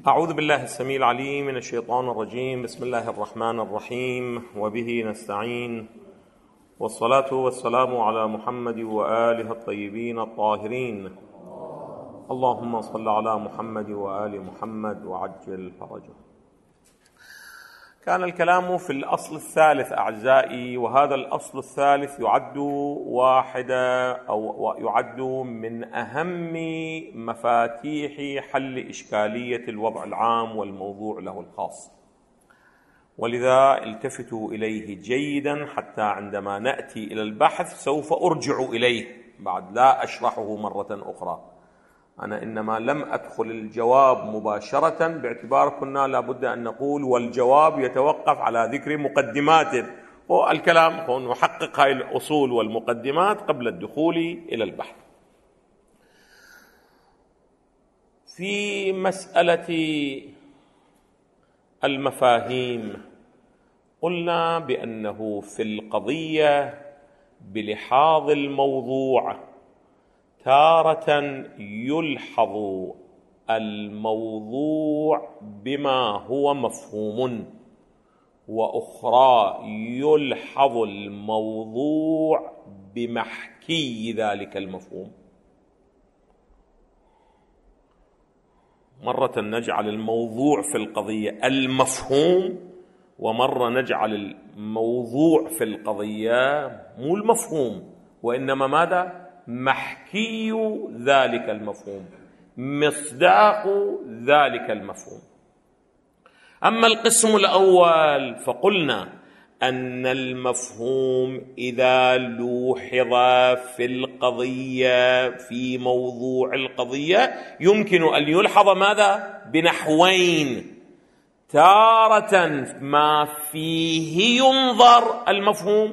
أعوذ بالله السميع العليم من الشيطان الرجيم. بسم الله الرحمن الرحيم، وبه نستعين، والصلاة والسلام على محمد وآله الطيبين الطاهرين. اللهم صل على محمد وآل محمد وعجل فرجه. كان الكلام في الأصل الثالث أعزائي، وهذا الأصل الثالث يعد يعد من أهم مفاتيح حل إشكالية الوضع العام والموضوع له الخاص، ولذا التفتوا إليه جيدا حتى عندما نأتي إلى البحث سوف أرجع إليه بعد، لا أشرحه مرة أخرى. أنا إنما لم أدخل الجواب مباشرة باعتبار كنا لابد أن نقول والجواب يتوقف على ذكر مقدماته، والكلام نحقق هذه الأصول والمقدمات قبل الدخول إلى البحث. في مسألة المفاهيم قلنا بأنه في القضية بلحاظ الموضوع تارة يلحظ الموضوع بما هو مفهوم، وأخرى يلحظ الموضوع بمحكي ذلك المفهوم. مرة نجعل الموضوع في القضية المفهوم، ومرة نجعل الموضوع في القضية مو المفهوم وإنما ماذا؟ محكي ذلك المفهوم، مصداق ذلك المفهوم. أما القسم الأول فقلنا أن المفهوم إذا لوحظ في القضية في موضوع القضية يمكن أن يلحظ ماذا؟ بنحوين: تارة ما فيه ينظر المفهوم،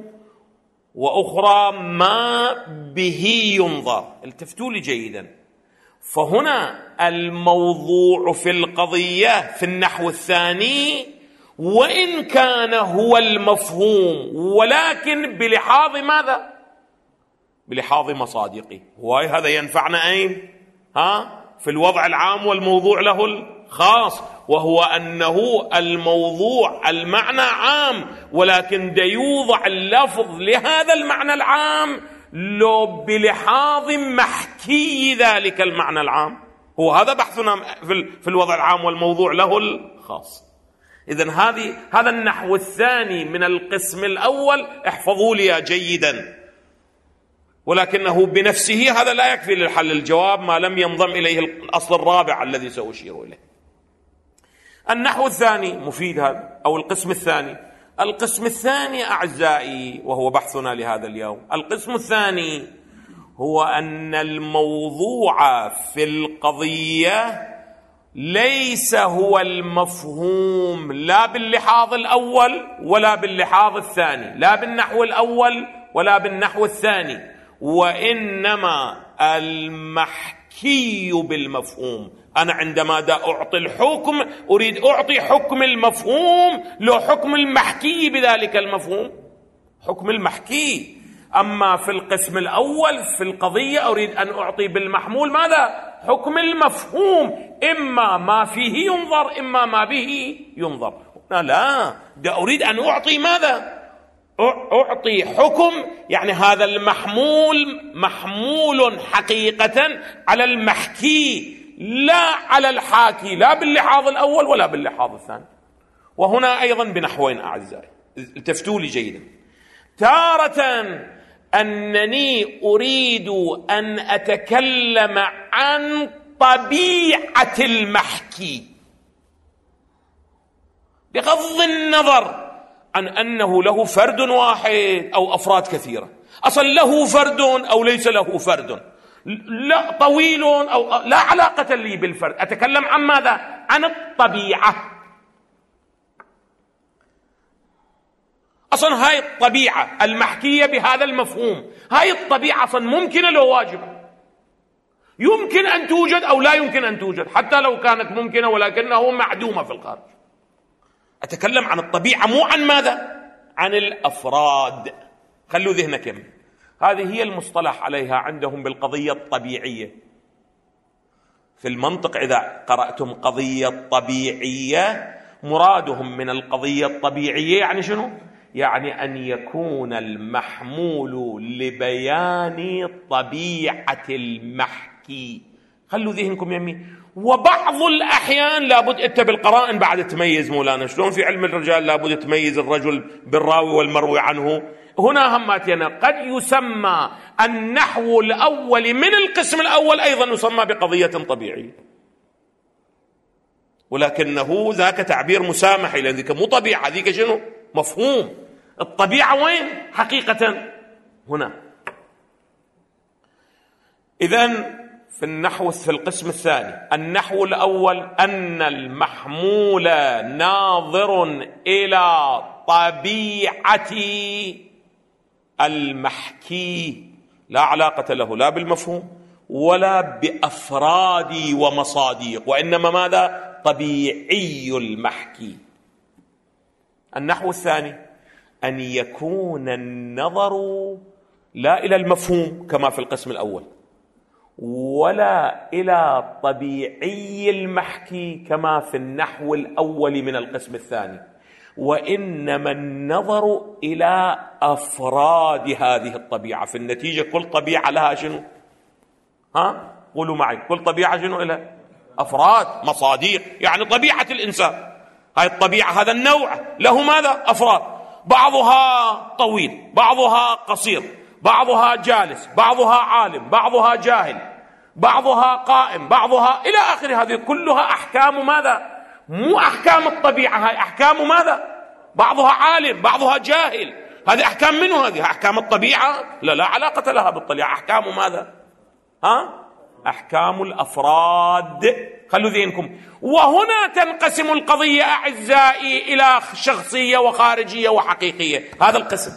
وأخرى ما به ينظر. التفتوا لي جيدا. فهنا الموضوع في القضية في النحو الثاني وإن كان هو المفهوم، ولكن بلحاظ ماذا؟ بلحاظ مصادقه. وهذا ينفعنا أين؟ في الوضع العام والموضوع له الخاص، وهو أنه الموضوع المعنى عام، ولكن يوضع اللفظ لهذا المعنى العام لو بلحاظ محكي ذلك المعنى العام. هو هذا بحثنا في الوضع العام والموضوع له الخاص. إذن هذا النحو الثاني من القسم الأول احفظوا لي جيدا، ولكنه بنفسه هذا لا يكفي للحل الجواب ما لم ينضم إليه الأصل الرابع الذي سأشير إليه. النحو الثاني مفيد هذا، أو القسم الثاني. القسم الثاني أعزائي وهو بحثنا لهذا اليوم، القسم الثاني هو أن الموضوع في القضية ليس هو المفهوم لا باللحاظ الأول ولا باللحاظ الثاني، لا بالنحو الأول ولا بالنحو الثاني، وإنما المحكي بالمفهوم. أنا عندما أعطي الحكم أريد أعطي حكم المفهوم لو حكم المحكي بذلك المفهوم، حكم المحكي. أما في القسم الأول في القضية أريد أن أعطي بالمحمول ماذا؟ حكم المفهوم، إما ما فيه ينظر إما ما به ينظر. لا، أريد أن أعطي ماذا؟ أعطي حكم، يعني هذا المحمول محمول حقيقة على المحكي لا على الحاكي، لا باللحاظ الأول ولا باللحاظ الثاني. وهنا أيضا بنحوين أعزائي، التفتوا لي جيدا. تارة أنني أريد أن أتكلم عن طبيعة المحكي بغض النظر عن أنه له فرد واحد أو أفراد كثيرة. أصلا له فرد أو ليس له فرد، لا طويل أو لا علاقة لي بالفرد، أتكلم عن ماذا؟ عن الطبيعة. أصلا هاي الطبيعة المحكية بهذا المفهوم، هاي الطبيعة أصلا ممكنة لو واجبة، يمكن أن توجد أو لا يمكن أن توجد، حتى لو كانت ممكنة ولكنه معدومة في الخارج. أتكلم عن الطبيعة مو عن ماذا؟ عن الأفراد. خلوا ذهنكم، هذه هي المصطلح عليها عندهم بالقضية الطبيعية. في المنطق إذا قرأتم قضية طبيعية، مرادهم من القضية الطبيعية يعني شنو؟ يعني أن يكون المحمول لبيان طبيعة المحكي. خلوا ذهنكم يمي. وبعض الأحيان لابد أنت بالقرائن بعد تميز مولانا، شلون في علم الرجال لابد تميز الرجل بالراوي والمروي عنه. هنا هماتنا قد يسمى النحو الأول من القسم الأول أيضا يسمى بقضية طبيعية، ولكنه ذاك تعبير مسامحي، لأن ذيك مو طبيعة، ذيك شنو؟ مفهوم. الطبيعة وين حقيقة؟ هنا. إذن في النحو في القسم الثاني، النحو الأول أن المحمول ناظر إلى طبيعة المحكي، لا علاقة له لا بالمفهوم ولا بأفراد ومصادق، وإنما ماذا؟ طبيعي المحكي. النحو الثاني أن يكون النظر لا إلى المفهوم كما في القسم الأول، ولا إلى طبيعي المحكي كما في النحو الأول من القسم الثاني، وإنما النظر إلى أفراد هذه الطبيعة. في النتيجة كل طبيعة لها شنو؟ قولوا معي، كل طبيعة شنو لها؟ أفراد، مصادق. يعني طبيعة الإنسان، هاي الطبيعة، هذا النوع له ماذا؟ أفراد، بعضها طويل، بعضها قصير، بعضها جالس، بعضها عالم، بعضها جاهل، بعضها قائم، بعضها إلى آخر. هذه كلها أحكام ماذا؟ مو أحكام الطبيعة، هاي أحكام ماذا؟ بعضها عالم، بعضها جاهل. هذه أحكام منه؟ هذه أحكام الطبيعة؟ لا علاقة لها بالطبيعة. أحكام ماذا؟ أحكام الأفراد. خلوا ذهنكم. وهنا تنقسم القضية أعزائي إلى شخصية وخارجية وحقيقية. هذا القسم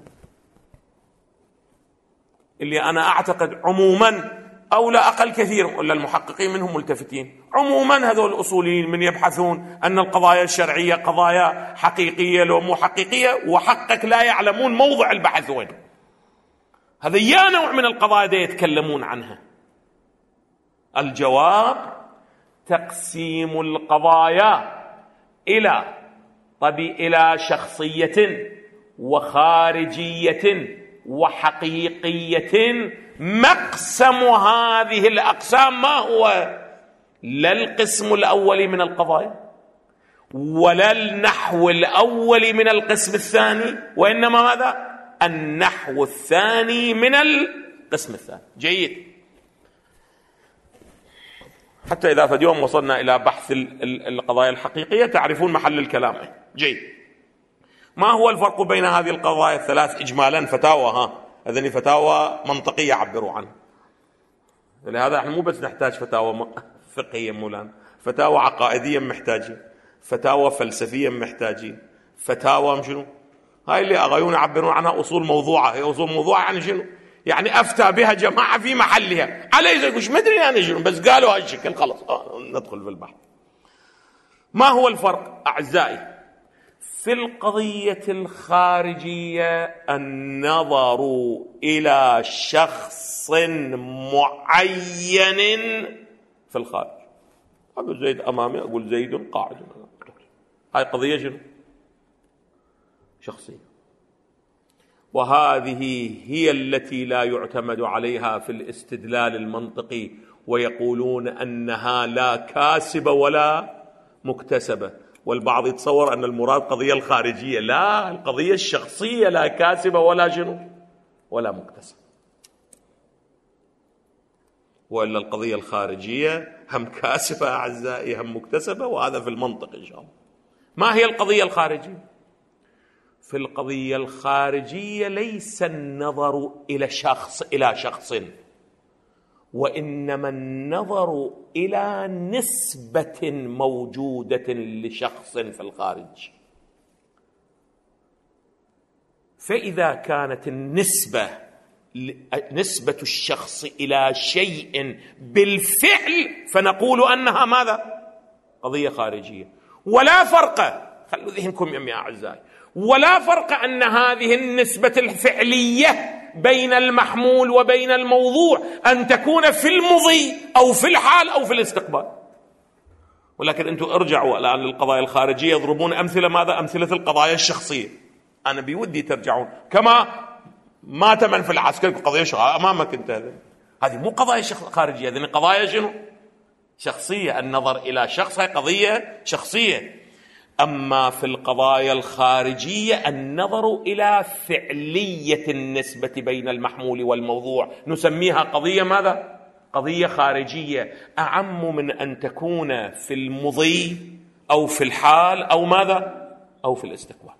اللي أنا أعتقد عموما أو لا أقل كثير، ولا المحققين منهم ملتفتين، عموما هذول الأصوليين من يبحثون أن القضايا الشرعية قضايا حقيقية لو مو حقيقية، وحقك لا يعلمون موضع البحث وين. هذا يا نوع من القضايا دي يتكلمون عنها. الجواب: تقسيم القضايا إلى شخصية وخارجية وحقيقية. مقسم هذه الأقسام ما هو؟ لا القسم الأول من القضايا ولا النحو الأول من القسم الثاني، وإنما ماذا؟ النحو الثاني من القسم الثاني. جيد. حتى إذا في اليوم وصلنا إلى بحث القضايا الحقيقية تعرفون محل الكلام. جيد. ما هو الفرق بين هذه القضايا الثلاث إجمالا؟ فتاوى، هذني فتاوى منطقية عبروا عنها. لهذا احنا مو بس نحتاج فتاوى فقهية مولانا، فتاوى عقائدية محتاجين، فتاوى فلسفية محتاجين، فتاوى شنو؟ هاي اللي أغيون يعبرون عنها أصول موضوعة. هي أصول موضوعة يعني شنو؟ يعني أفتى بها جماعة في محلها، عليه يقولش ما أدري أنا شنو، بس قالوا هالشكل خلاص ندخل في البحث. ما هو الفرق أعزائي؟ في القضية الخارجية النظر إلى شخص معين في الخارج. أقول زيد أمامي، أقول زيد قاعد. هاي قضية شنو؟ شخصية. وهذه هي التي لا يعتمد عليها في الاستدلال المنطقي، ويقولون أنها لا كاسبة ولا مكتسبة. والبعض يتصور أن المراد قضية الخارجية، لا، القضية الشخصية لا كاسبة ولا شنو ولا مكتسبة. وإلا القضية الخارجية هم كاسبة أعزائي هم مكتسبة، وهذا في المنطق إن شاء الله. ما هي القضية الخارجية؟ في القضية الخارجية ليس النظر إلى شخص، وإنما النظر إلى نسبة موجودة لشخص في الخارج. فإذا كانت نسبة الشخص إلى شيء بالفعل فنقول أنها ماذا؟ قضية خارجية. ولا فرق، خلوا ذهنكم يا أعزائي، ولا فرق أن هذه النسبة الفعلية بين المحمول وبين الموضوع أن تكون في المضي أو في الحال أو في الاستقبال. ولكن أنتم ارجعوا الآن للقضايا الخارجية، يضربون أمثلة ماذا؟ أمثلة القضايا الشخصية. أنا بودي ترجعون كما مات من في العسكر، قضية أمامك أنت، هذه مو قضايا خارجية، هذه قضايا شنو؟ شخصية. النظر إلى شخص هي قضية شخصية. أما في القضايا الخارجية النظر إلى فعلية النسبة بين المحمول والموضوع نسميها قضية ماذا؟ قضية خارجية، أعم من أن تكون في المضي أو في الحال أو ماذا؟ أو في الاستقبال.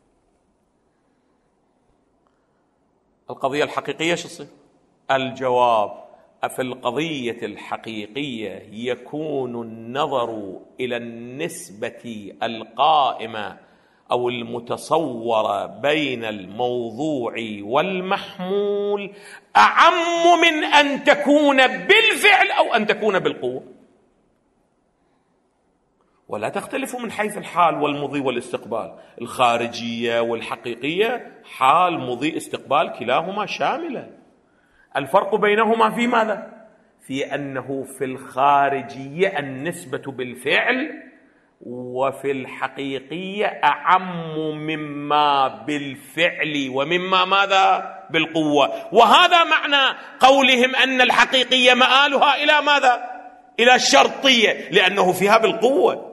القضية الحقيقية شو تصير؟ الجواب: في القضية الحقيقية يكون النظر إلى النسبة القائمة أو المتصورة بين الموضوع والمحمول أعم من أن تكون بالفعل أو أن تكون بالقوة، ولا تختلف من حيث الحال والمضي والاستقبال. الخارجية والحقيقية حال مضي استقبال كلاهما شاملة. الفرق بينهما في ماذا؟ في أنه في الخارجية النسبة بالفعل، وفي الحقيقية أعم مما بالفعل ومما ماذا؟ بالقوة. وهذا معنى قولهم أن الحقيقية مآلها إلى ماذا؟ إلى الشرطية، لأنه فيها بالقوة.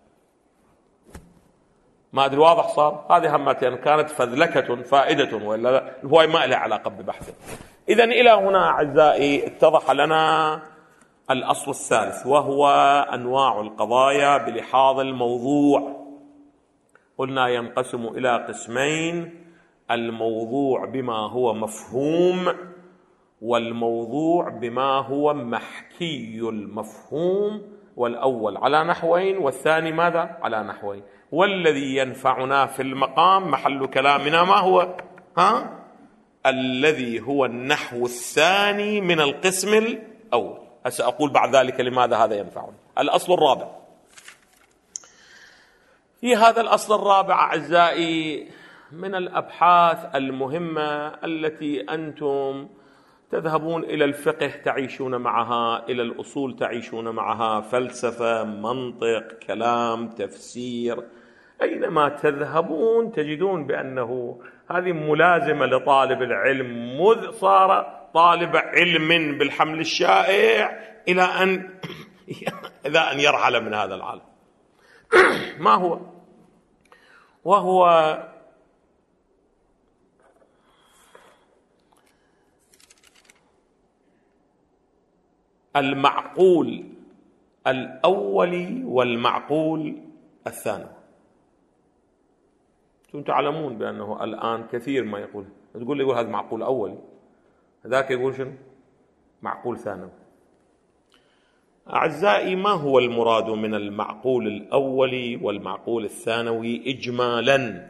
ما أدري واضح صار؟ هذه همتين كانت فذلكة فائدة، ولا هو ما لها علاقة ببحثه. إذن إلى هنا أعزائي اتضح لنا الأصل الثالث، وهو أنواع القضايا بلحاظ الموضوع. قلنا ينقسم إلى قسمين: الموضوع بما هو مفهوم، والموضوع بما هو محكي المفهوم. والأول على نحوين والثاني ماذا؟ على نحوين. والذي ينفعنا في المقام محل كلامنا ما هو؟ الذي هو النحو الثاني من القسم الأول. سأقول بعد ذلك لماذا هذا ينفعنا. الأصل الرابع. في هذا الأصل الرابع أعزائي من الأبحاث المهمة التي أنتم تذهبون إلى الفقه تعيشون معها، إلى الأصول تعيشون معها، فلسفة، منطق، كلام، تفسير، أينما تذهبون تجدون بأنه هذه ملازمة لطالب العلم مذ صار طالب علم بالحمل الشائع إلى أن يرحل من هذا العالم. ما هو؟ وهو المعقول الأولي والمعقول الثانوي. أنتم تعلمون بأنه الآن كثير ما يقول هذا معقول أولي، ذاك يقول شنو؟ معقول ثانوي. أعزائي، ما هو المراد من المعقول الأولي والمعقول الثانوي إجمالا؟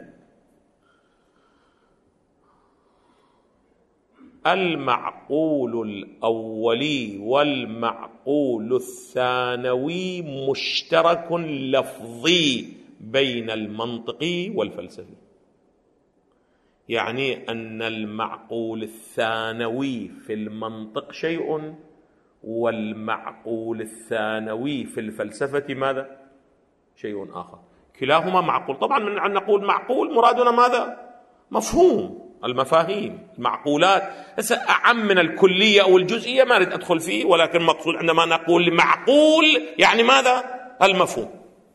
المعقول الأولي والمعقول الثانوي مشترك لفظي بين المنطقي والفلسفي، يعني أن المعقول الثانوي في المنطق شيء، والمعقول الثانوي في الفلسفة ماذا؟ شيء آخر. كلاهما معقول. طبعا من أن نقول معقول مرادنا ماذا؟ مفهوم، المفاهيم، المعقولات. أعم من الكلية أو الجزئية ما أريد أدخل فيه، ولكن مقصود عندما نقول معقول يعني ماذا؟ المفهوم.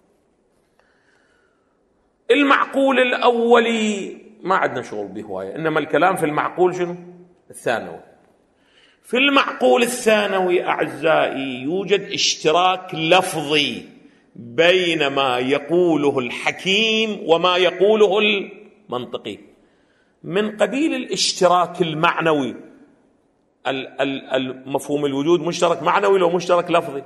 المعقول الأولي ما عندنا شغل به هواية، إنما الكلام في المعقول شنو؟ الثانوي. في المعقول الثانوي أعزائي يوجد اشتراك لفظي بين ما يقوله الحكيم وما يقوله المنطقي، من قبيل الاشتراك المعنوي. المفهوم الوجود مشترك معنوي لو مشترك لفظي.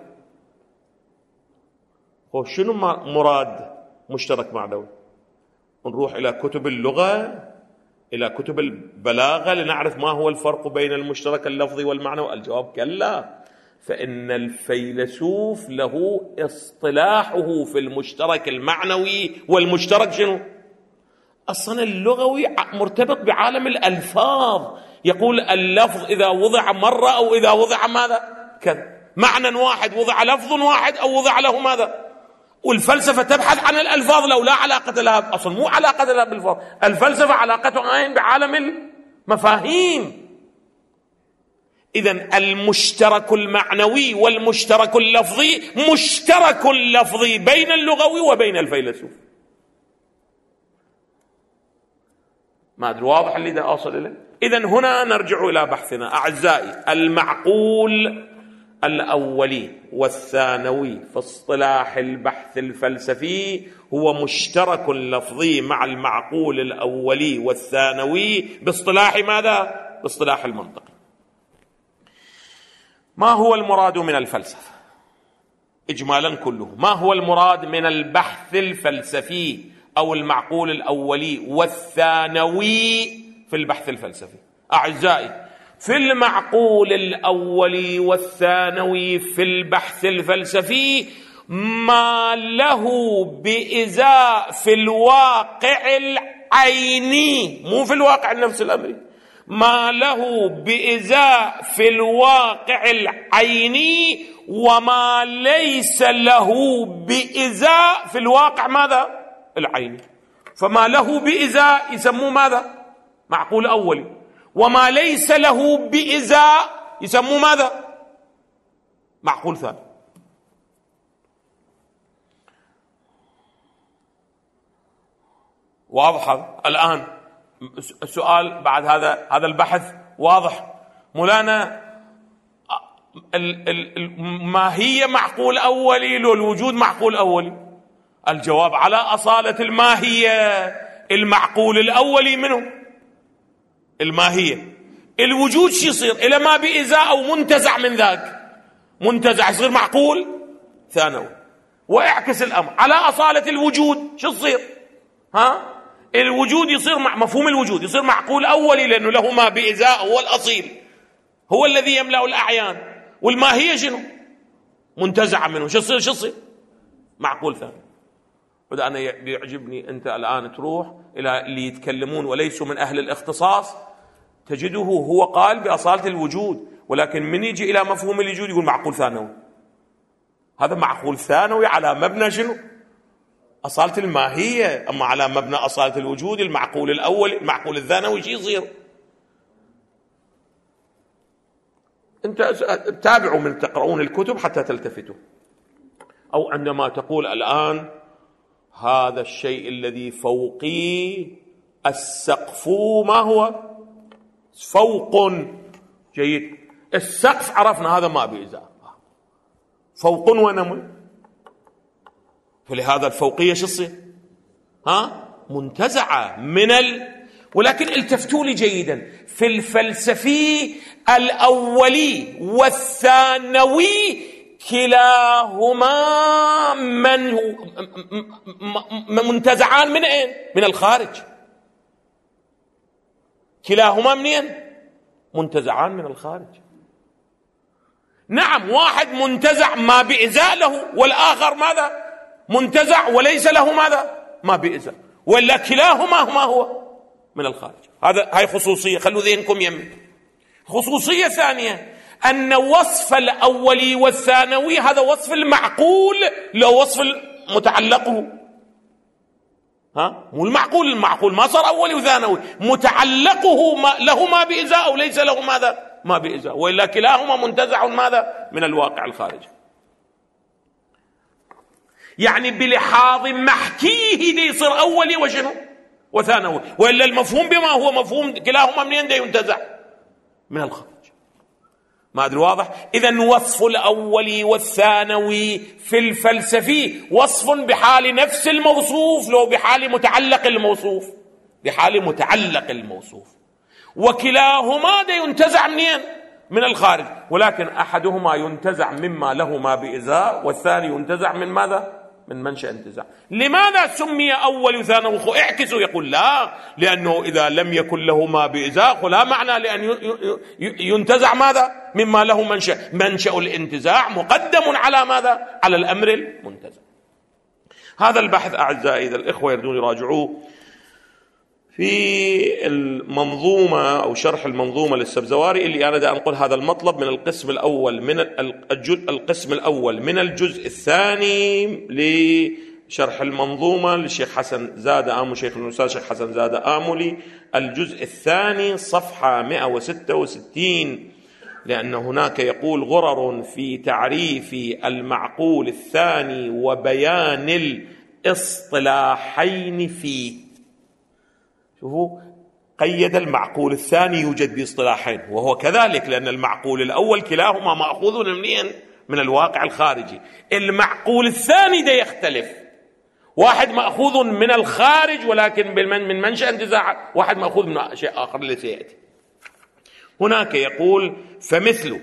هو شنو مراد مشترك معنوي؟ نروح إلى كتب اللغة، إلى كتب البلاغة لنعرف ما هو الفرق بين المشترك اللفظي والمعنوي. الجواب كلا، فإن الفيلسوف له اصطلاحه في المشترك المعنوي والمشترك شنو؟ أصلا اللغوي مرتبط بعالم الألفاظ، يقول اللفظ إذا وضع مرة أو إذا وضع ماذا كذا، معنى واحد وضع لفظ واحد أو وضع له ماذا. والفلسفة تبحث عن الألفاظ لو لا علاقة لها، أصلا مو علاقة لها بالفاظ، الفلسفة علاقتها بعالم المفاهيم. إذن المشترك المعنوي والمشترك اللفظي مشترك لفظي بين اللغوي وبين الفيلسوف. ما أدري واضح اللي دا أوصل إليه؟ إذن هنا نرجع إلى بحثنا أعزائي. المعقول الأولي والثانوي في اصطلاح البحث الفلسفي هو مشترك لفظي مع المعقول الأولي والثانوي باصطلاح ماذا؟ باصطلاح المنطق. ما هو المراد من الفلسفة إجمالا كله؟ ما هو المراد من البحث الفلسفي أو المعقول الأولي والثانوي في البحث الفلسفي؟ أعزائي، في المعقول الأولي والثانوي في البحث الفلسفي ما له بإزاء في الواقع العيني، مو في الواقع النفس الأمري، ما له بإزاء في الواقع العيني وما ليس له بإزاء في الواقع ماذا العيني. فما له بإزاء يسموه ماذا معقول أولي، وما ليس له بإزاء يسموه ماذا معقول ثاني. واضح هذا؟ الآن السؤال بعد هذا البحث واضح مولانا، ما هي معقول أولي لو الوجود معقول أولي؟ الجواب على أصالة الماهية. المعقول الأولي منه الماهية، الوجود شو يصير؟ إلى ما بإزاء أو منتزع من ذاك، منتزع يصير معقول ثانوي. واعكس الأمر على أصالة الوجود شو يصير؟ الوجود يصير مفهوم الوجود يصير معقول أولي لأنه له ما بإزاء، هو الأصيل، هو الذي يملأ الأعيان. والماهية شنو؟ منتزع منه، شو يصير معقول ثاني. وده أنا يعجبني أنت الآن تروح إلى اللي يتكلمون وليسوا من أهل الاختصاص تجده هو قال بأصالة الوجود، ولكن من يجي إلى مفهوم الوجود يقول معقول ثانوي. هذا معقول ثانوي على مبنى شنو؟ أصالة الماهية. أما على مبنى أصالة الوجود المعقول الأول المعقول الثانوي شي يصير؟ أنت تابعوا من تقرؤون الكتب حتى تلتفتوا. أو عندما تقول الآن هذا الشيء الذي فوقي السقف، ما هو؟ فوق. جيد، السقف عرفنا هذا ما بإزاء، فوق ونمل، فلهذا الفوقية شو تصير؟ منتزعة من ولكن التفتوا لي جيدا، في الفلسفي الأولي والثانوي كلاهما منتزعان من أين؟ من الخارج. كلاهما منين؟ منتزعان من الخارج. نعم، واحد منتزع ما بإزاء له، والآخر ماذا؟ منتزع وليس له ماذا؟ ما بإزاء، ولا كلاهما ما هو من الخارج. هاي خصوصية، خلوا ذهنكم يمين. خصوصية ثانية أن وصف الأولي والثانوي هذا وصف المعقول، لو وصف متعلقه مو المعقول ما صار أولي وثانوي، متعلقه له ما بإزاء أو ليس له ماذا؟ ما بإزاء، وإلا كلاهما منتزع ماذا؟ من الواقع الخارجي. يعني بلحاظ محكيه دي يصير أولي وشنو؟ وثانوي، وإلا المفهوم بما هو مفهوم كلاهما منين دي ينتزع؟ من الخارج. ما أدري واضح؟ إذن وصف الأولي والثانوي في الفلسفي وصف بحال نفس الموصوف، لو بحال متعلق الموصوف، بحال متعلق الموصوف، وكلاهما ده ينتزع منين؟ من الخارج، ولكن أحدهما ينتزع مما له ما بإزاء، والثاني ينتزع من ماذا؟ من منشأ انتزاع. لماذا سمي أول وثانوي؟ اعكسوا، يقول لا، لأنه إذا لم يكن له ما بإزاء لا معنى لأن ينتزع ماذا؟ مما له منشأ الانتزاع مقدم على ماذا؟ على الأمر المنتزع. هذا البحث أعزائي إذا الإخوة يردون يراجعوه في المنظومة أو شرح المنظومة للسبزواري اللي أنا دا أنقل هذا المطلب من القسم الأول من الجزء الثاني لشرح المنظومة للشيخ حسن زادة آملي، شيخ الأستاذ الشيخ حسن زادة آملي، الجزء الثاني صفحة 166، لأن هناك يقول غرر في تعريف المعقول الثاني وبيان الاصطلاحين فيه. شوفوا، قيد المعقول الثاني يوجد باصطلاحين، وهو كذلك لأن المعقول الأول كلاهما مأخوذ من الواقع الخارجي. المعقول الثاني ده يختلف، واحد مأخوذ من الخارج ولكن من منشأ انتزاع، واحد مأخوذ من شيء آخر اللي سيأتي. هناك يقول فمثل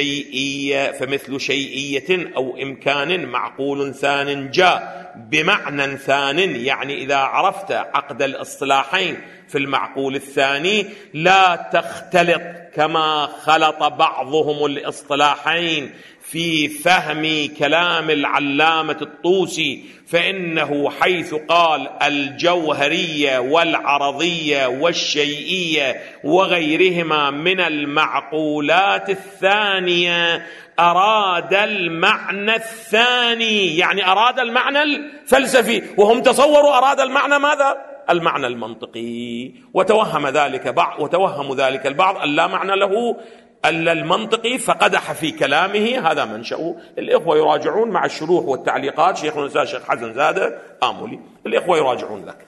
شيئية أو إمكان معقول ثان جاء بمعنى ثان، يعني إذا عرفت عقد الاصطلاحين في المعقول الثاني لا تختلط كما خلط بعضهم الاصطلاحين في فهم كلام العلامة الطوسي، فإنه حيث قال الجوهرية والعرضية والشيئية وغيرهما من المعقولات الثانية أراد المعنى الثاني، يعني أراد المعنى الفلسفي، وهم تصوروا أراد المعنى ماذا؟ المعنى المنطقي، وتوهم ذلك البعض أن لا معنى له ألا المنطقي، فقدح في كلامه. هذا منشأه. الإخوة يراجعون مع الشروح والتعليقات، شيخنا الأستاذ الشيخ حسن زادة آملي، الإخوة يراجعون ذلك.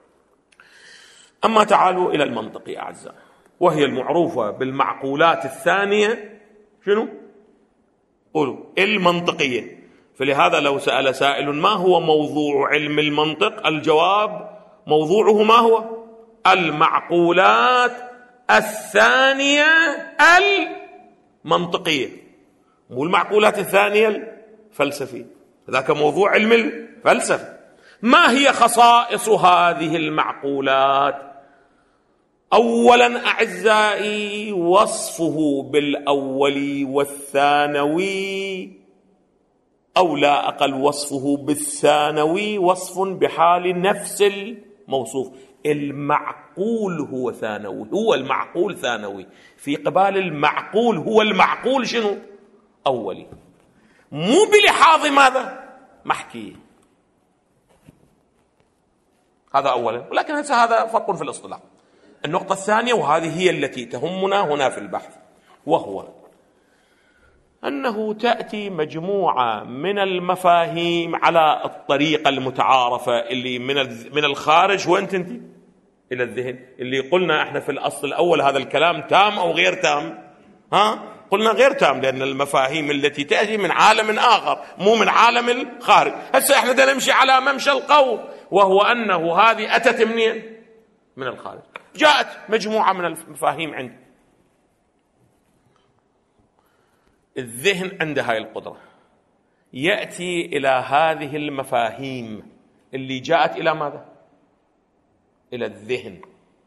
أما تعالوا إلى المنطقي أعزائي، وهي المعروفة بالمعقولات الثانية. شنو؟ قولوا المنطقية. فلهذا لو سأل سائل ما هو موضوع علم المنطق، الجواب موضوعه ما هو؟ المعقولات الثانية المنطقية، مو المعقولات الثانية الفلسفية. ذاك موضوع علم الفلسفة. ما هي خصائص هذه المعقولات؟ أولا أعزائي وصفه بالأول والثانوي، أو لا أقل وصفه بالثانوي وصف بحال نفس الموصوف. المعقول هو ثانوي، هو المعقول ثانوي، في قبال المعقول هو المعقول شنو؟ أولي، مو بلحاظ ماذا؟ محكي. هذا أولا، ولكن هذا فرق في الاصطلاح. النقطة الثانية، وهذه هي التي تهمنا هنا في البحث، وهو أنه تأتي مجموعة من المفاهيم على الطريقة المتعارفة اللي من الخارج وين تنتهي إلى الذهن، اللي قلنا احنا في الأصل الأول هذا الكلام تام أو غير تام؟ قلنا غير تام، لأن المفاهيم التي تأتي من عالم آخر مو من عالم الخارج. هسه احنا بدنا نمشي على ممشى القول، وهو أنه هذه أتت منين؟ من الخارج. جاءت مجموعة من المفاهيم عندي. الذهن عنده هاي القدرة، يأتي إلى هذه المفاهيم اللي جاءت إلى ماذا؟ إلى الذهن،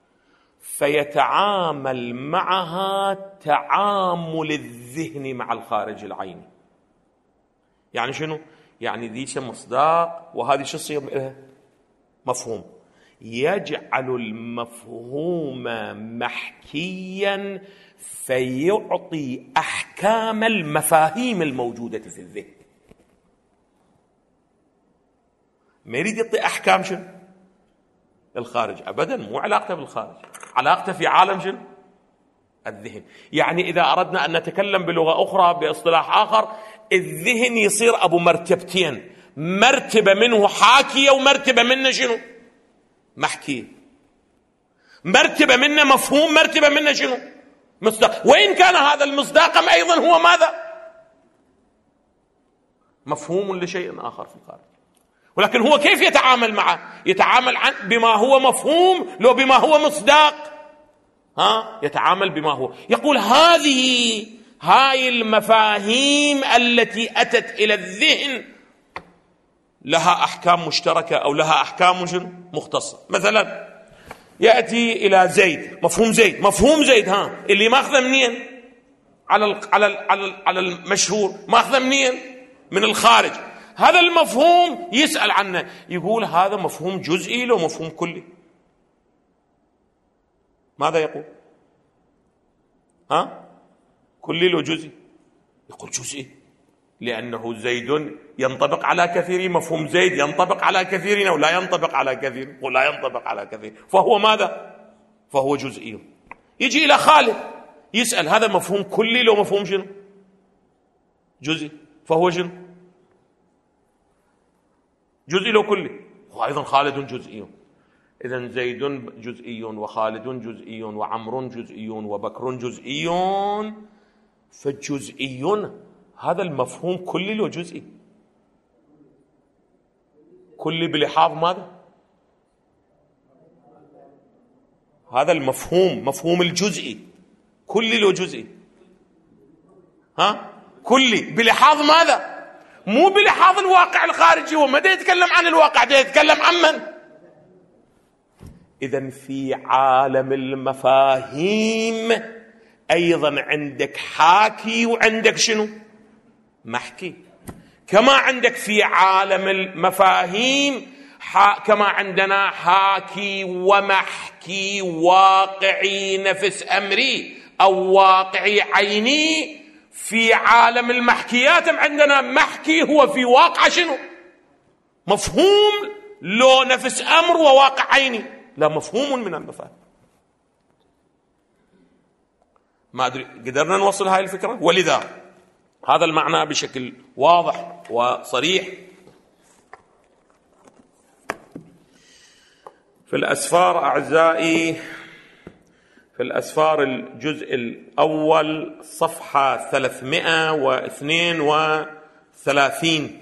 فيتعامل معها تعامل الذهن مع الخارج العيني. يعني شنو؟ يعني ذيك مصداق وهذه شو تصير؟ مفهوم. يجعل المفهوم محكيا فيعطي أحكام المفاهيم الموجودة في الذهن. ما يريد يعطي أحكام شنو؟ الخارج أبدا، مو علاقته بالخارج، علاقته في عالم شنو؟ الذهن. يعني إذا أردنا أن نتكلم بلغة أخرى باصطلاح آخر، الذهن يصير أبو مرتبتين، مرتبة منه حاكية ومرتبة منه شنو؟ محكية. مرتبة منه مفهوم، مرتبة منه شنو؟ مصداق. وإن كان هذا المصداق أيضا هو ماذا؟ مفهوم لشيء آخر في الخارج. ولكن هو كيف يتعامل معه؟ يتعامل بما هو مفهوم لو بما هو مصداق؟ يتعامل بما هو. يقول هاي المفاهيم التي أتت إلى الذهن لها أحكام مشتركة أو لها أحكام مختصة. مثلا يأتي إلى زيد، مفهوم زيد اللي ماخذه منين؟ على المشهور، ماخذه منين؟ من الخارج. هذا المفهوم يسأل عنه، يقول هذا مفهوم جزئي لو مفهوم كلي؟ ماذا يقول؟ كلي لو جزئي؟ يقول جزئي لأنه زيد ينطبق على كثير، مفهوم زيد ينطبق على كثيرين ولا ينطبق على كثير، ولا ينطبق على كثير، فهو ماذا؟ فهو جزئي. يجي إلى خالد يسأل هذا مفهوم كلي لو مفهوم شنو؟ جزئي، فهو شنو؟ جزئي لو كلي، وأيضا خالد جزئي. إذن زيد جزئي وخالد جزئي وعمر جزئي وبكر جزئي، فالجزئي هذا المفهوم كلي لو جزئي؟ كلي بلحاظ ماذا؟ هذا المفهوم مفهوم الجزئي كلي لو جزئي؟ كلي بلحاظ ماذا؟ مو بلحاظ الواقع الخارجي. هو ما يتكلم عن الواقع، ده يتكلم عن من؟ إذن في عالم المفاهيم أيضا عندك حاكي وعندك شنو؟ محكي. كما عندك في عالم المفاهيم كما عندنا حاكي ومحكي واقعي نفس أمري أو واقعي عيني، في عالم المحكيات عندنا محكي هو في واقع شنو؟ مفهوم لو نفس أمر وواقع عيني، لا مفهوم من المفاهيم. ما أدري قدرنا نوصل هاي الفكرة؟ ولذا هذا المعنى بشكل واضح وصريح. في الأسفار أعزائي، في الأسفار الجزء الأول صفحة 332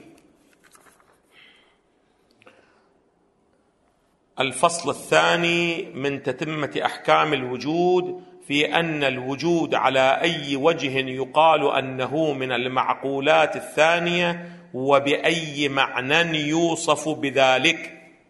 الفصل الثاني من تتمة أحكام الوجود، في أن الوجود على أي وجه يقال أنه من المعقولات الثانية وبأي معنى يوصف بذلك.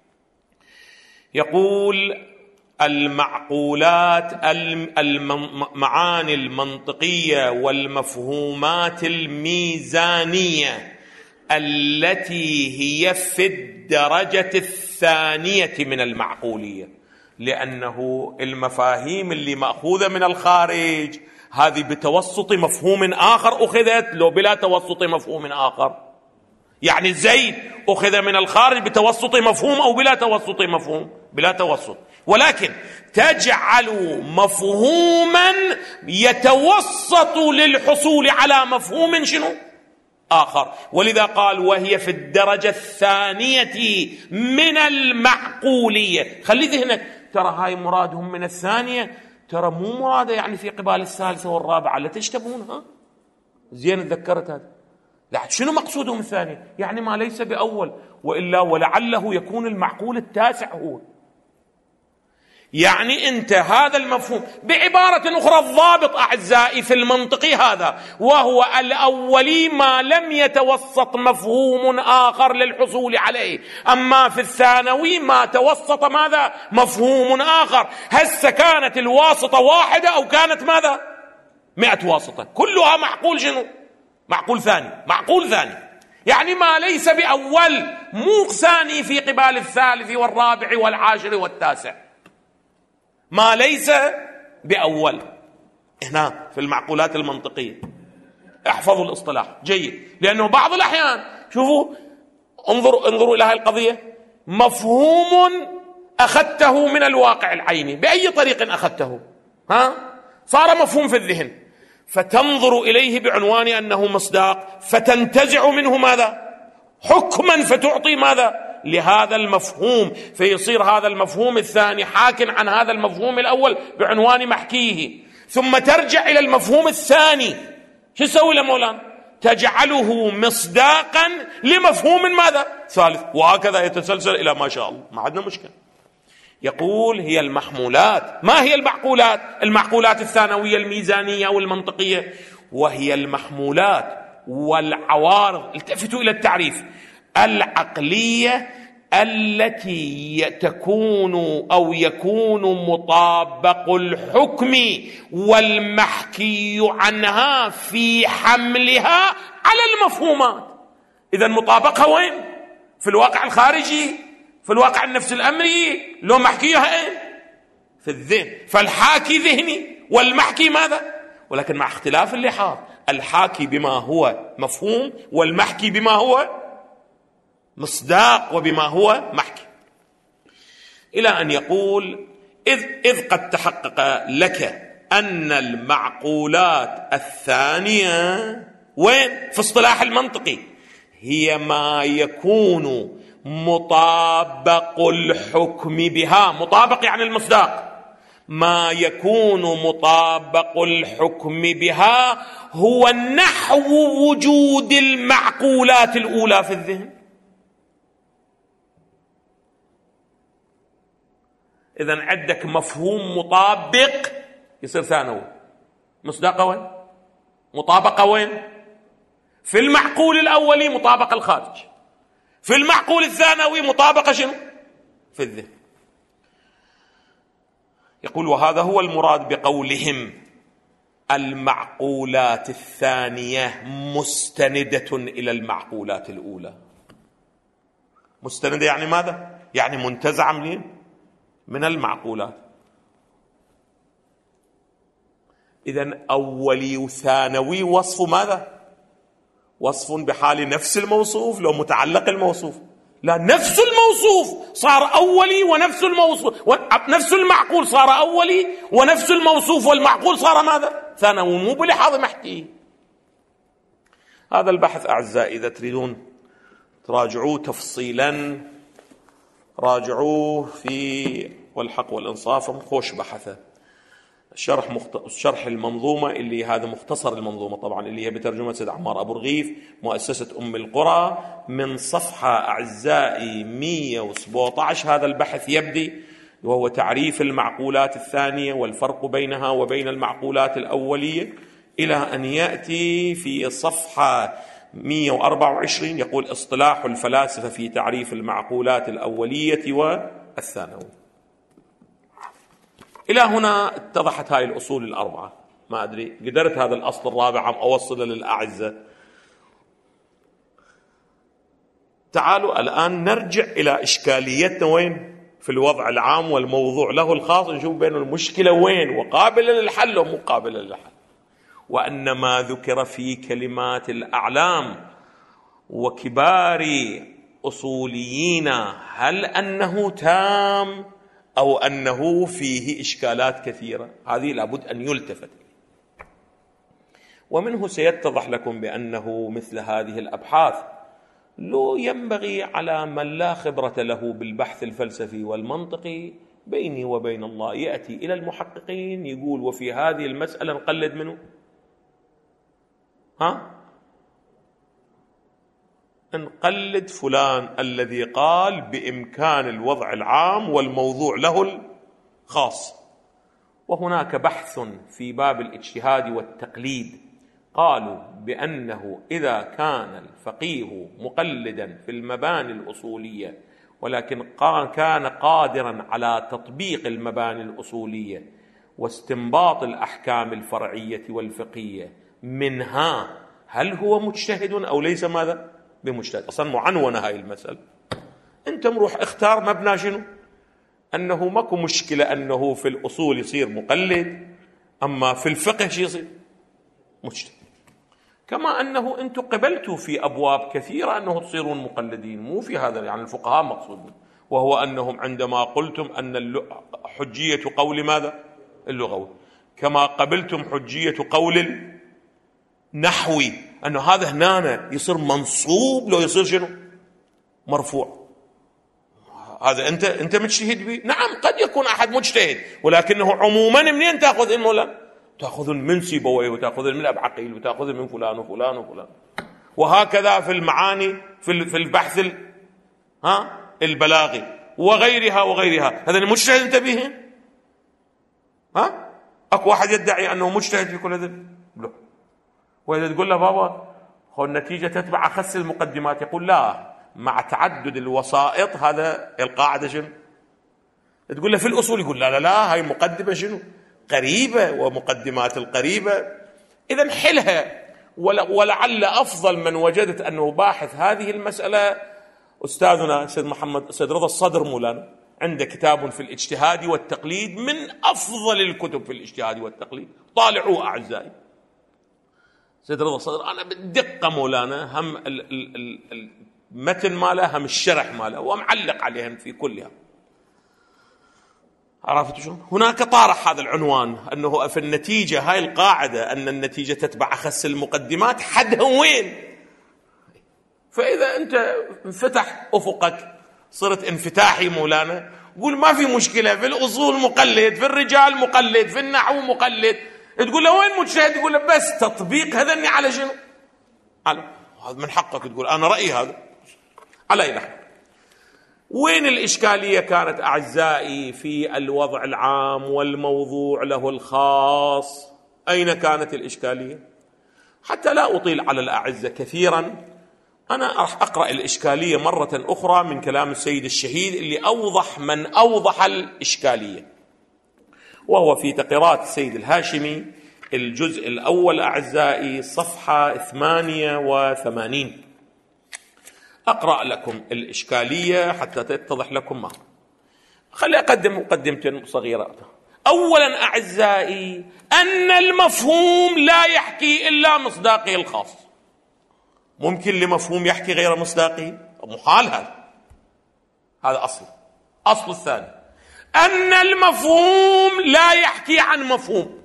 يقول المعقولات المعاني المنطقية والمفهومات الميزانية التي هي في الدرجة الثانية من المعقولية، لأنه المفاهيم اللي مأخوذة من الخارج هذه بتوسط مفهوم آخر أخذت لو بلا توسط مفهوم آخر. يعني زيد أخذ من الخارج بتوسط مفهوم أو بلا توسط مفهوم؟ بلا توسط، ولكن تجعل مفهوما يتوسط للحصول على مفهوم شنو؟ آخر. ولذا قال وهي في الدرجة الثانية من المعقولية. خلي ذهنك، ترى هاي مرادهم من الثانية، ترى مو مرادة يعني في قبال الثالثة والرابعة، لا تشتبهونها. زين تذكرت هذا. شنو مقصودهم الثانية؟ يعني ما ليس بأول، وإلا ولعله يكون المعقول التاسع هو. يعني أنت هذا المفهوم بعبارة أخرى الضابط أعزائي في المنطقي هذا، وهو الأولي ما لم يتوسط مفهوم آخر للحصول عليه، أما في الثانوي ما توسط ماذا؟ مفهوم آخر. هسه كانت الواسطة واحدة أو كانت ماذا؟ 100 واسطة، كلها معقول شنو؟ معقول ثاني. معقول ثاني يعني ما ليس بأول، مو ثاني في قبال الثالث والرابع والعاشر والتاسع، ما ليس بأول. هنا في المعقولات المنطقية احفظوا الاصطلاح جيد، لأنه بعض الأحيان شوفوا انظروا إلى هذه القضية، مفهوم أخذته من الواقع العيني بأي طريق أخذته، صار مفهوم في الذهن، فتنظر إليه بعنوان أنه مصداق، فتنتزع منه ماذا؟ حكما، فتعطي ماذا؟ لهذا المفهوم، فيصير هذا المفهوم الثاني حاكٍ عن هذا المفهوم الأول بعنوان محكيه، ثم ترجع إلى المفهوم الثاني. شو تسوي لمولانا؟ تجعله مصداقا لمفهوم ماذا؟ ثالث، وهكذا يتسلسل إلى ما شاء الله، ما عندنا مشكلة. يقول هي المحمولات. ما هي المعقولات؟ المعقولات الثانوية الميزانية والمنطقية، وهي المحمولات والعوارض. التفتوا إلى التعريف: العقلية التي تكون أو يكون مطابق الحكم والمحكي عنها في حملها على المفهومات. إذن مطابقها وين؟ في الواقع الخارجي، في الواقع النفس الأمري، لو محكيها في الذهن، فالحاكي ذهني والمحكي ماذا؟ ولكن مع اختلاف اللحاظ، الحاكي بما هو مفهوم والمحكي بما هو مصداق وبما هو محكي. إلى أن يقول إذ قد تحقق لك أن المعقولات الثانية وين؟ في اصطلاح المنطقي هي ما يكون مطابق الحكم بها، مطابق يعني المصداق، ما يكون مطابق الحكم بها هو نحو وجود المعقولات الأولى في الذهن. إذن عندك مفهوم مطابق يصير ثانوي، مصداقه وين؟ مطابقه وين؟ في المعقول الأولي مطابقة الخارج، في المعقول الثانوي مطابقة شنو؟ في الذهن. يقول وهذا هو المراد بقولهم المعقولات الثانية مستندة إلى المعقولات الأولى. مستندة يعني ماذا؟ يعني منتزعة من المعقولات. إذن أولي وثانوي وصف ماذا؟ وصف بحال نفس الموصوف لو متعلق الموصوف، لا، نفس الموصوف صار أولي ونفس الموصوف، نفس المعقول صار أولي ونفس الموصوف والمعقول صار ماذا؟ ثانوي، مو بلحاظ محكي. هذا البحث أعزائي إذا تريدون تراجعوه تفصيلا راجعوه في والحق والإنصاف، خوش بحثه. شرح المنظومة اللي هذا مختصر المنظومة طبعا، اللي هي بترجمة سيد عمار أبو رغيف، مؤسسة أم القرى، من صفحة أعزائي 117 هذا البحث يبدي، وهو تعريف المعقولات الثانية والفرق بينها وبين المعقولات الأولية، إلى أن يأتي في صفحة 124 يقول اصطلاح الفلاسفة في تعريف المعقولات الأولية والثانوية. إلى هنا اتضحت هاي الأصول الأربعة. ما أدري قدرت هذا الأصل الرابع عم أوصله للأعزة. تعالوا الآن نرجع إلى إشكاليتنا وين في الوضع العام والموضوع له الخاص، نشوف بين المشكلة وين وقابلة للحل ومو قابلة للحل. وأن ما ذكر في كلمات الأعلام وكبار أصوليين هل أنه تام أو أنه فيه إشكالات كثيرة؟ هذه لابد أن يلتفت. ومنه سيتضح لكم بأنه مثل هذه الأبحاث لو ينبغي على من لا خبرة له بالبحث الفلسفي والمنطقي بيني وبين الله يأتي إلى المحققين يقول وفي هذه المسألة نقلد منه، نقلد فلان الذي قال بإمكان الوضع العام والموضوع له الخاص. وهناك بحث في باب الاجتهاد والتقليد قالوا بأنه إذا كان الفقيه مقلدا في المباني الأصولية ولكن كان قادرا على تطبيق المباني الأصولية واستنباط الأحكام الفرعية والفقهية منها، هل هو مجتهد أو ليس ماذا؟ بمجتهد. أصلا معنونة هاي المسألة. أنت مروح اختار مبنى شنو؟ أنه ماكو مشكلة أنه في الأصول يصير مقلد، أما في الفقه شي يصير مجتهد. كما أنه أنتم قبلتوا في أبواب كثيرة أنه تصيرون مقلدين، مو في هذا يعني الفقهاء مقصود، وهو أنهم عندما قلتم أن حجية قول ماذا؟ اللغوي، كما قبلتم حجية قول النحوي أنه هذا هنا يصير منصوب لو يصير شنو؟ مرفوع. هذا أنت مجتهد به؟ نعم قد يكون أحد مجتهد، ولكنه عموما منين تأخذ المولا؟ تأخذ من سيبويه وتأخذ من أبي عقيل وتأخذ من فلان وفلان وفلان، وهكذا في المعاني في البحث البلاغي وغيرها وغيرها. هذا المجتهد انت به؟ اكو واحد يدعي انه مجتهد في كل هذا؟ لا. واذا تقول له بابا خذ النتيجه تتبع اخس المقدمات، يقول لا، مع تعدد الوسائط هذا القاعده شنو؟ تقول له في الاصول، يقول لا لا لا، هاي مقدمه شنو؟ قريبه، ومقدمات القريبه اذا حلها. ولعل افضل من وجدت انه باحث هذه المساله استاذنا سيد محمد سيد رضا الصدر مولانا، عنده كتاب في الاجتهاد والتقليد من أفضل الكتب في الاجتهاد والتقليد، طالعوه أعزائي. سيد رضا صدر أنا بالدقة مولانا هم المتن ماله هم الشرح ماله ومعلق عليهم في كلها. عرفت شلون؟ هناك طارح هذا العنوان أنه في النتيجة هاي القاعدة أن النتيجة تتبع أخس المقدمات، حدها وين؟ فإذا أنت انفتح أفقك صرت انفتاحي مولانا، قول ما في مشكلة، في الأصول مقلد، في الرجال مقلد، في النحو مقلد، تقول له وين مجتهد؟ تقول له بس تطبيق هذني على شنو؟ على هذا من حقك تقول أنا رأيي هذا. على أي نحو؟ وين الإشكالية كانت أعزائي في الوضع العام والموضوع له الخاص؟ أين كانت الإشكالية؟ حتى لا أطيل على الأعزة كثيرا، أنا راح أقرأ الإشكالية مرة أخرى من كلام السيد الشهيد اللي أوضح من أوضح الإشكالية، وهو في تقريرات السيد الهاشمي الجزء الأول أعزائي صفحة 88. أقرأ لكم الإشكالية حتى تتضح لكم ما. خلي أقدم مقدمة صغيرة. أولا أعزائي أن المفهوم لا يحكي إلا مصداقه الخاص. ممكن لمفهوم يحكي غير مصداقه؟ محال هذا أصل الثاني أن المفهوم لا يحكي عن مفهوم.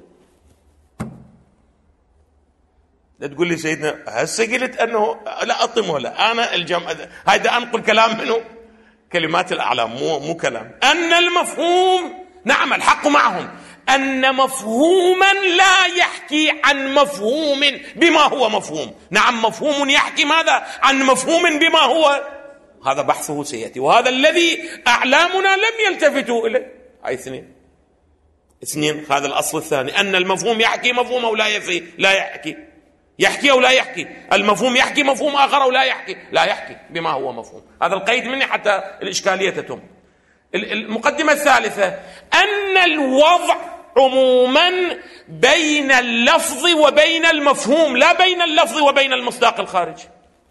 لا تقول لي سيدنا هسه قلت أنه لا أطمه، لا أنا الجمع هيدا أنقل كلام منه كلمات الأعلام مو كلام. أن المفهوم نعم الحق معهم أن مفهوما لا يحكي عن مفهوم بما هو مفهوم. نعم مفهوم يحكي ماذا؟ عن مفهوم بما هو، هذا بحثه سيأتي، وهذا الذي أعلامنا لم يلتفتوا إليه. هاي اثنين هذا الأصل الثاني، أن المفهوم يحكي مفهوم أو لا يحكي أو لا يحكي. المفهوم يحكي مفهوم آخر أو لا يحكي بما هو مفهوم. هذا القيد مني حتى الإشكالية تتم. المقدمة الثالثة أن الوضع عموما بين اللفظ وبين المفهوم، لا بين اللفظ وبين المصداق الخارجي.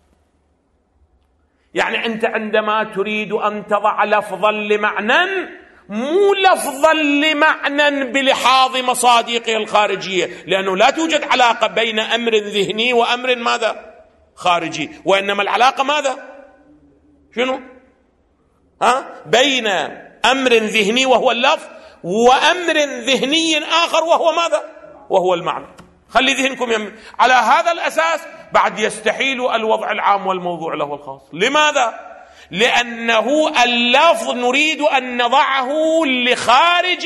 يعني أنت عندما تريد أن تضع لفظا لمعنى، مو لفظا لمعنى بلحاظ مصادقه الخارجية، لأنه لا توجد علاقة بين أمر ذهني وأمر ماذا؟ خارجي، وإنما العلاقة ماذا؟ شنو؟ بين أمر ذهني وهو اللفظ وأمر ذهني آخر وهو ماذا؟ وهو المعنى. خلي ذهنكم على هذا الأساس بعد يستحيل الوضع العام والموضوع له الخاص. لماذا؟ لأنه اللفظ نريد أن نضعه لخارج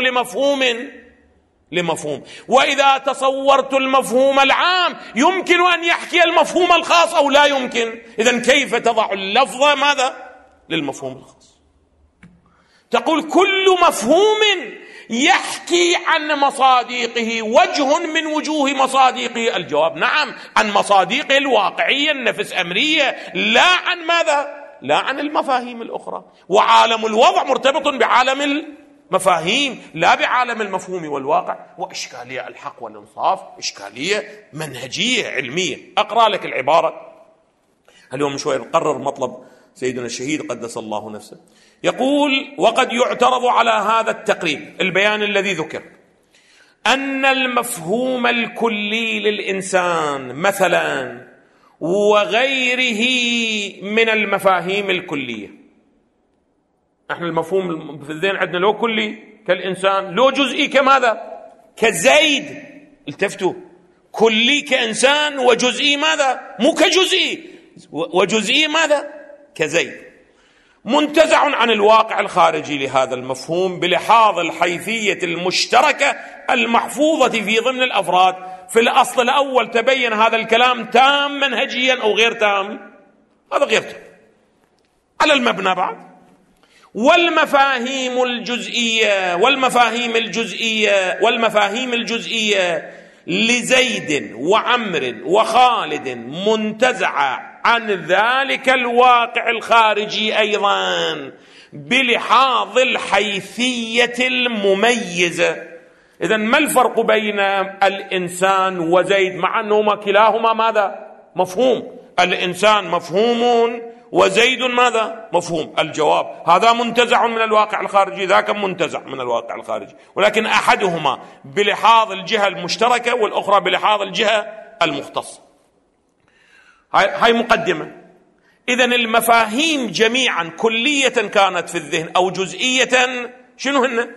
لمفهوم، وإذا تصورت المفهوم العام يمكن أن يحكي المفهوم الخاص أو لا يمكن. إذن كيف تضع اللفظ ماذا؟ للمفهوم الخاص. تقول كل مفهوم يحكي عن مصادقه وجه من وجوه مصادقه. الجواب نعم، عن مصادقه الواقعية النفس أمرية، لا عن ماذا؟ لا عن المفاهيم الأخرى. وعالم الوضع مرتبط بعالم المفاهيم لا بعالم المفهوم والواقع. وإشكالية الحق والإنصاف إشكالية منهجية علمية. أقرأ لك العبارة اليوم شوي نقرر مطلب سيدنا الشهيد قدس الله نفسه. يقول: وقد يعترض على هذا التقريب البيان الذي ذكر أن المفهوم الكلي للإنسان مثلا وغيره من المفاهيم الكلية. احنا المفهوم في الذهن عندنا لو كلي كالإنسان، لو جزئي كماذا؟ كزيد. التفتوا، كلي كإنسان وجزئي ماذا؟ مو كجزئي، وجزئي ماذا؟ كزيد. منتزع عن الواقع الخارجي لهذا المفهوم بلحاظ الحيثية المشتركة المحفوظة في ضمن الأفراد. في الأصل الأول تبين هذا الكلام تام منهجيا أو غير تام؟ هذا غير تام. على المبنى بعد والمفاهيم الجزئية لزيد وعمر وخالد منتزعة عن ذلك الواقع الخارجي أيضا بلحاظ الحيثية المميزة. إذن ما الفرق بين الإنسان وزيد مع أنهما كلاهما ماذا؟ مفهوم. الإنسان مفهوم وزيد ماذا؟ مفهوم. الجواب هذا منتزع من الواقع الخارجي، ذاك منتزع من الواقع الخارجي، ولكن أحدهما بلحاظ الجهة المشتركة والأخرى بلحاظ الجهة المختصة. هاي مقدمة. إذن المفاهيم جميعا كلية كانت في الذهن أو جزئية، شنو هن؟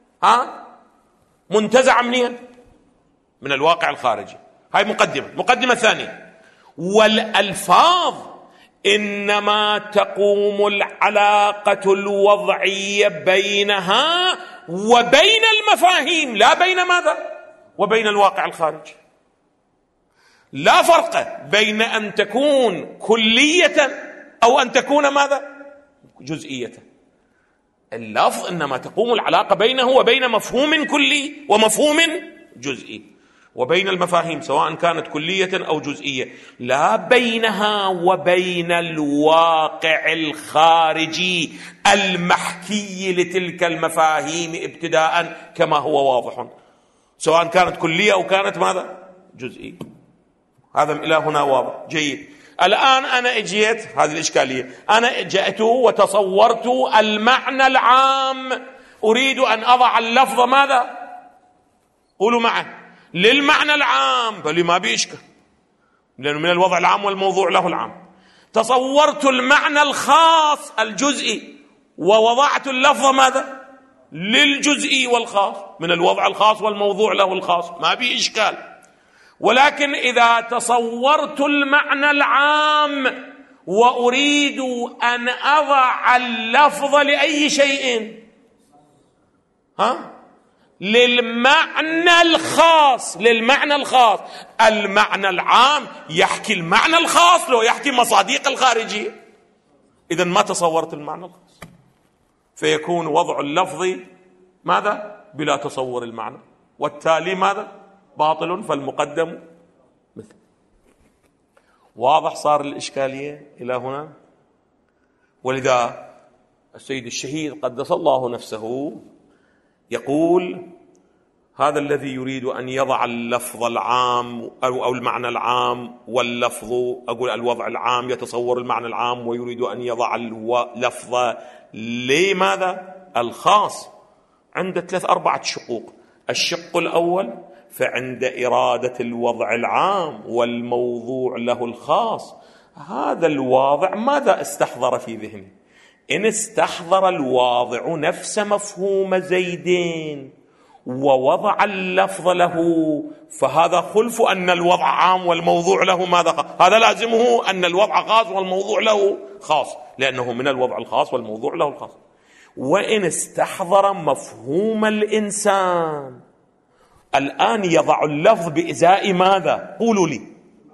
منتزع منين؟ من الواقع الخارجي. هاي مقدمة. مقدمة ثانية: والألفاظ إنما تقوم العلاقة الوضعية بينها وبين المفاهيم، لا بين ماذا؟ وبين الواقع الخارجي. لا فرق بين أن تكون كلية أو أن تكون ماذا؟ جزئية. اللفظ إنما تقوم العلاقة بينه وبين مفهوم كلي ومفهوم جزئي، وبين المفاهيم سواء كانت كلية أو جزئية، لا بينها وبين الواقع الخارجي المحكي لتلك المفاهيم ابتداء كما هو واضح، سواء كانت كلية أو كانت ماذا؟ جزئية. هذا إلى هنا واضح. جيد. الآن أنا اجيت هذه الإشكالية، أنا جئت وتصورت المعنى العام، أريد أن أضع اللفظ ماذا؟ قولوا معه للمعنى العام، بل ما بيشكل، لأنه من الوضع العام والموضوع له العام. تصورت المعنى الخاص الجزئي ووضعت اللفظ ماذا؟ للجزئي والخاص، من الوضع الخاص والموضوع له الخاص، ما بإشكال. ولكن إذا تصورت المعنى العام وأريد أن أضع اللفظ لأي شيء، للمعنى الخاص، للمعنى الخاص، المعنى العام يحكي المعنى الخاص لو يحكي مصادق الخارجية. إذن ما تصورت المعنى الخاص، فيكون وضع اللفظ ماذا؟ بلا تصور المعنى، والتالي ماذا؟ باطل، فالمقدم مثل. واضح صار الإشكالية إلى هنا؟ ولذا السيد الشهيد قدس الله نفسه يقول: هذا الذي يريد أن يضع اللفظ العام أو المعنى العام واللفظ، أقول الوضع العام يتصور المعنى العام ويريد أن يضع اللفظ لماذا؟ الخاص، عند 3-4 شقوق. الشق الأول فعند إرادة الوضع العام والموضوع له الخاص، هذا الواضع ماذا استحضر في ذهنه؟ إن استحضر الواضع نفس مفهوم زيدين ووضع اللفظ له، فهذا خلف أن الوضع عام والموضوع له ماذا خاص. هذا لازمه أن الوضع خاص والموضوع له خاص، لأنه من الوضع الخاص والموضوع له الخاص. وإن استحضر مفهوم الإنسان، الآن يضع اللفظ بإزاء ماذا؟ قولوا لي.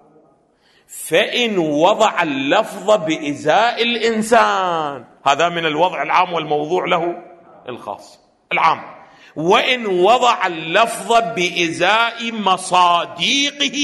فإن وضع اللفظ بإزاء الإنسان، هذا من الوضع العام والموضوع له الخاص العام. وإن وضع اللفظ بإزاء مصادقه،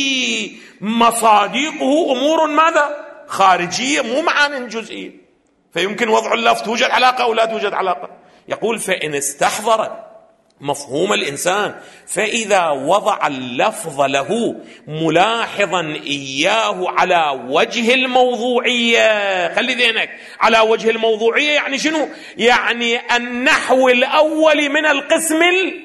مصادقه أمور ماذا؟ خارجية، مو معان جزئية، فيمكن وضع اللفظ توجد علاقة أو لا توجد علاقة. يقول: فإن استحضر مفهوم الإنسان، فإذا وضع اللفظ له ملاحظا إياه على وجه الموضوعية، خلي ذهنك على وجه الموضوعية، يعني شنو؟ يعني النحو الأول من القسم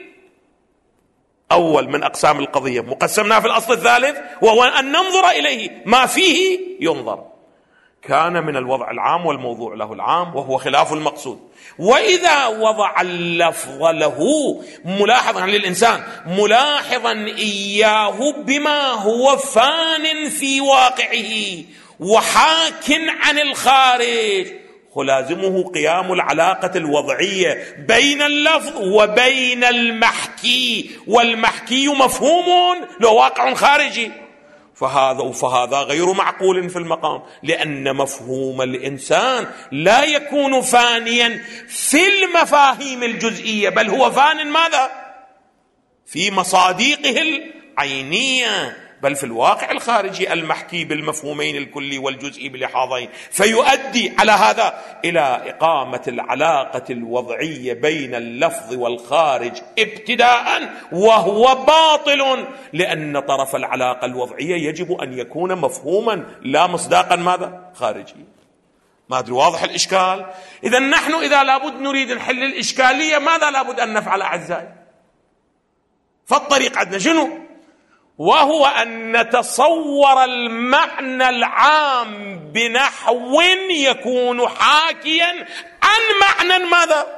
الأول من أقسام القضية، مقسمنا في الأصل الثالث، وهو أن ننظر إليه ما فيه ينظر، كان من الوضع العام والموضوع له العام، وهو خلاف المقصود. وإذا وضع اللفظ له ملاحظا للإنسان، ملاحظا إياه بما هو فان في واقعه وحاك عن الخارج، لازمه قيام العلاقة الوضعية بين اللفظ وبين المحكي، والمحكي مفهوم له واقع خارجي، فهذا غير معقول في المقام، لأن مفهوم الإنسان لا يكون فانيا في المفاهيم الجزئية، بل هو فان ماذا؟ في مصادقه العينية، بل في الواقع الخارجي المحكي بالمفهومين الكلي والجزئي بلحاظين، فيؤدي على هذا إلى إقامة العلاقة الوضعية بين اللفظ والخارج ابتداء، وهو باطل، لأن طرف العلاقة الوضعية يجب أن يكون مفهوما لا مصداقا ماذا؟ خارجي. ما أدري واضح الإشكال؟ إذا نحن إذا لابد نريد نحل الإشكالية ماذا لابد أن نفعل أعزائي؟ فالطريق عندنا شنو؟ وهو أن نتصور المعنى العام بنحو يكون حاكيا عن معنى ماذا؟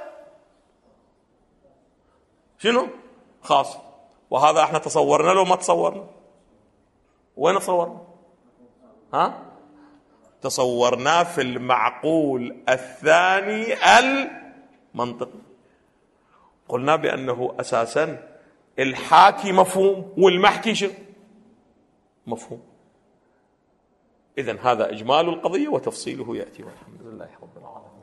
شنو؟ خاص. وهذا احنا تصورنا لو ما تصورنا؟ وين تصورنا؟ تصورنا في المعقول الثاني المنطقي. قلنا بأنه أساسا الحاكي مفهوم والمحكي شنو؟ مفهوم. إذن هذا إجمال القضية وتفصيله يأتي، والحمد لله رب العالمين.